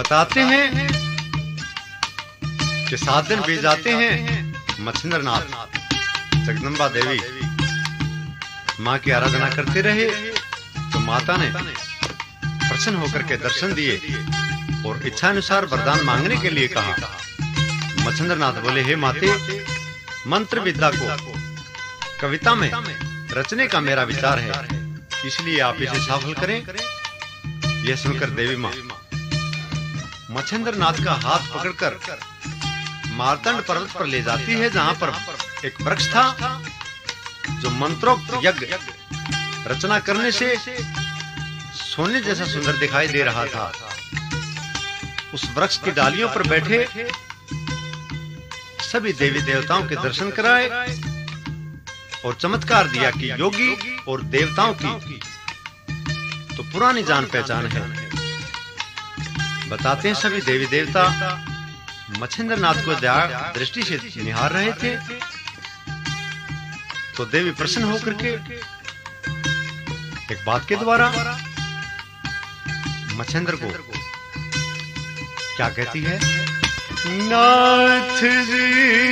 बताते हैं कि 7 दिन बीत जाते हैं मच्छिंद्रनाथ जगदम्बा देवी मां की आराधना करते रहे, तो माता ने प्रसन्न होकर के दर्शन दिए और इच्छा अनुसार वरदान मांगने के लिए कहा। मच्छिंद्रनाथ बोले, हे माते, मंत्र विद्या को कविता में रचने का मेरा विचार है, इसलिए आप इसे सफल करें। यह सुनकर देवी मां मच्छिंद्रनाथ का हाथ पकड़कर मार्तंड पर्वत पर ले जाती है, जहां पर एक वृक्ष था जो मंत्रोक्त यज्ञ रचना करने से सोने जैसा सुंदर दिखाई दे रहा था। उस वृक्ष की डालियों पर बैठे सभी देवी देवताओं के दर्शन कराए और चमत्कार दिया कि योगी और देवताओं की तो पुरानी जान पहचान है। बताते हैं सभी देवी देवता मच्छिंद्रनाथ को दृष्टि से निहार रहे थे, तो देवी प्रसन्न होकर के एक बात के द्वारा मच्छिंद्र को क्या कहती है? नाथ जी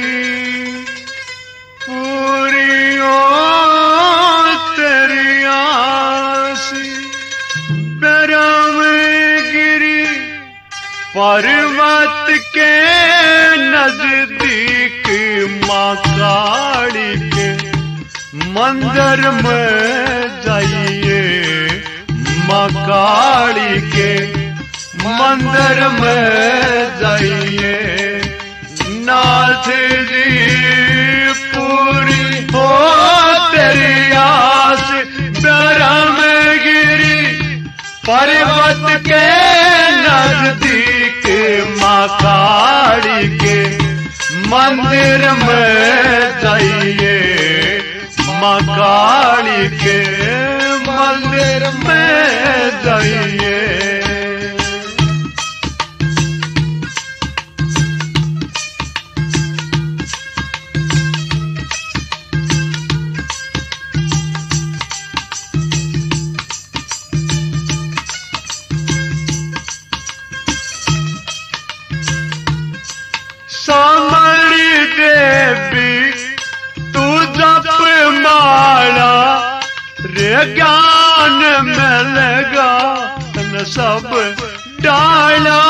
पूरी हो तेरी आस, बरम गिरी पर्वत के नजदीक मां काली के मंदिर में जाइए, मां काली के मंदिर में जाइए। नाथ जी पूरी हो तेरी आस, बरम गिरी पर्वत के नजदीक मां काली के मंदिर में जाइए, मां काली के मंदिर में जाइए। सामरी देवी तू जप माला रे, ज्ञान मिलेगा न सब डाला।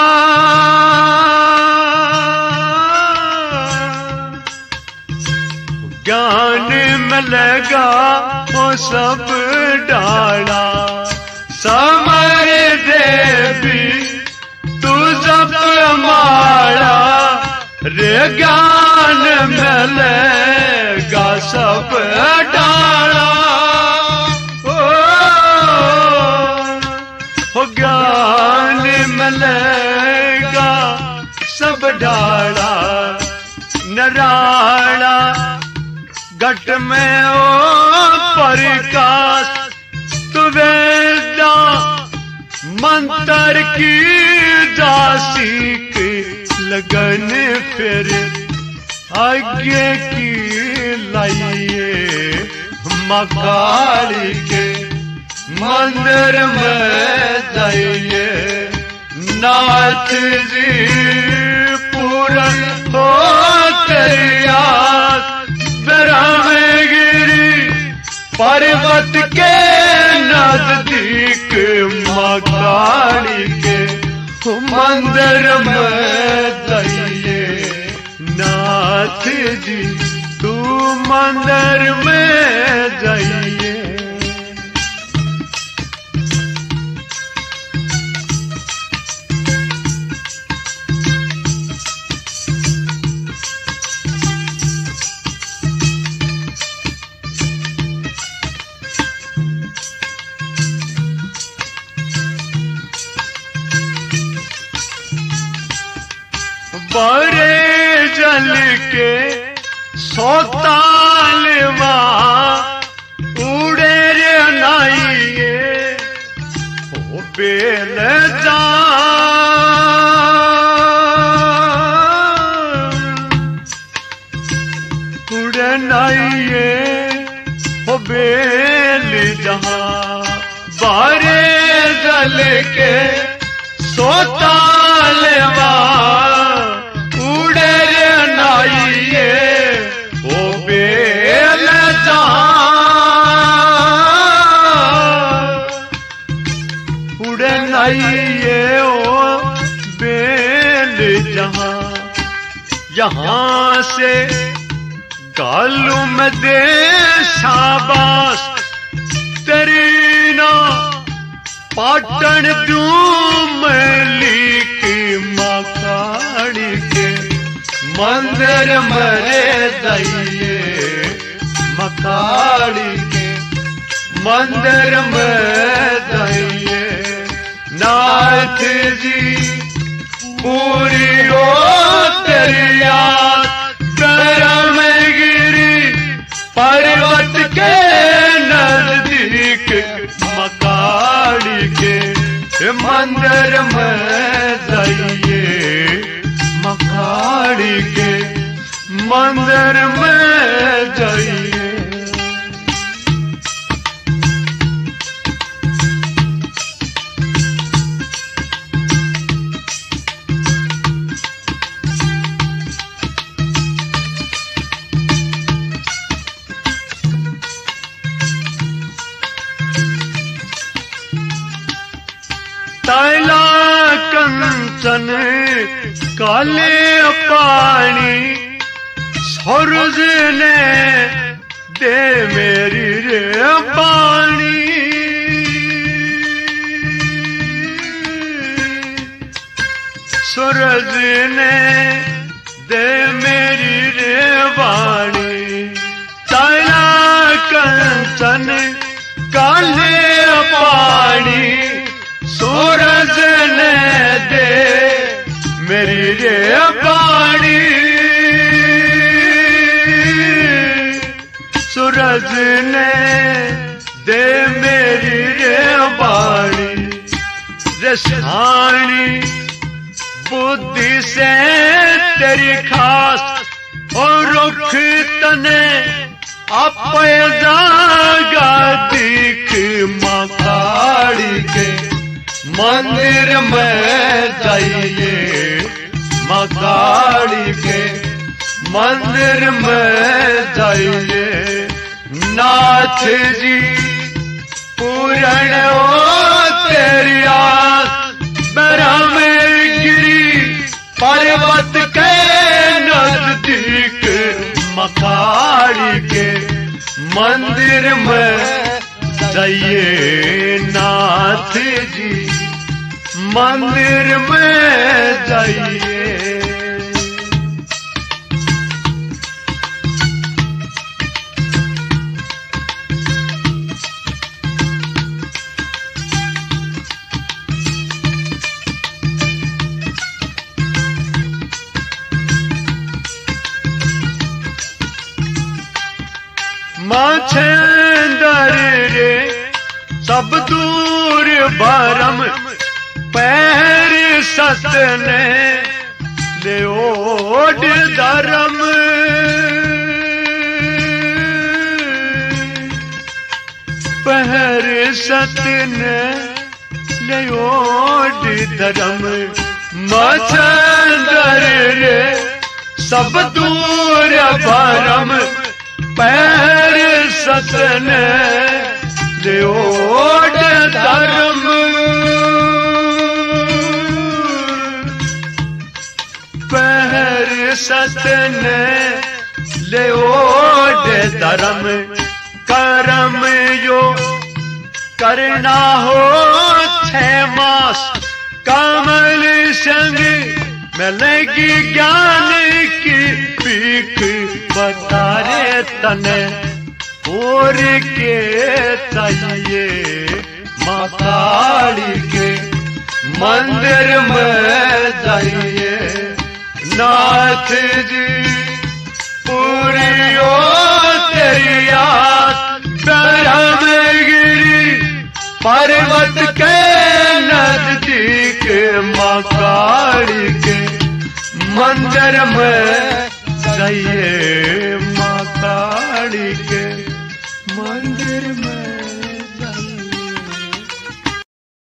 ज्ञान मिलेगा वो सब डाला। सामरी देवी तू जप माला रे, ज्ञान मिलेगा सब डाला। ओ ज्ञान मिलेगा सब डाला। नराला घट में ओ प्रकाश, तू वेदा मंत्र की जासीक लगन फिर आगे की लाइए, मां काली के मंदिर में जाइए। नाथ जी पूरन हो तेरी आस, बरम गिरी पर्वत के नजदीक मां काली के मंदिर में जाइए। नाथ जी तू मंदिर में जाइए। बड़े जल के सोतालवा उड़े रे नाइए, ओ बेल जा उड़े नाइए, ओ बेल जहां। बड़े जल के सोता लेवा उड़े रे नाइये ओ बेल जहां उड़े नाइये ओ बेल जहां यहाँ से गालू में दे शाबाश तेरी ना पाटन दूं मैली की मकाड़ी के मंदिर मरे दइये मकाड़ी के मंदिर में दइये नाथ जी पूरी ओ तेरी याद करम गिरी पर्वत के नजदीक मकाड़ी के मंदिर में जाइए मकाड़ी के मंदिर में जाइए। ताला कंचन काले पानी सूरज ने दे मेरी रे पानी सूरज ने दे मेरी रे वाणी ताला कंचन काले पानी सूरज ने दे मेरी रे पानी सूरज ने दे मेरी रे बाणी रसानी बुद्धि से तेरी खास और रुख तने आप जागा दिख मकाड़ी के मंदिर में जाइए मकाड़ी के मंदिर में जाइए नाथ जी पूरण ओ तेरी आस ब्रह्म गिरी पर्वत के नजदीक मकाड़ी के मंदिर में जाइए नाथ जी मंदिर में जाइए। माछेंदर रे सब दूर भरम पैर सतने ले ओड धर्म पैर सतने ले ओड धर्म माछेंदर रे सब दूर भरम पैर सतने ओड धर्म पैर सतने ओड धर्म करम यो करना हो 6 मास कमल संग मिलेगी ज्ञान की भीख बता रे तने और के चाहिए मकाड़ी के मंदिर में जाइए नाथ जी पूरी ओ तेरी याद ब्रह्म गिरी पर्वत के नजदीक मकाड़ी के मंदिर में जाइए मकाड़ी के मंदिर में।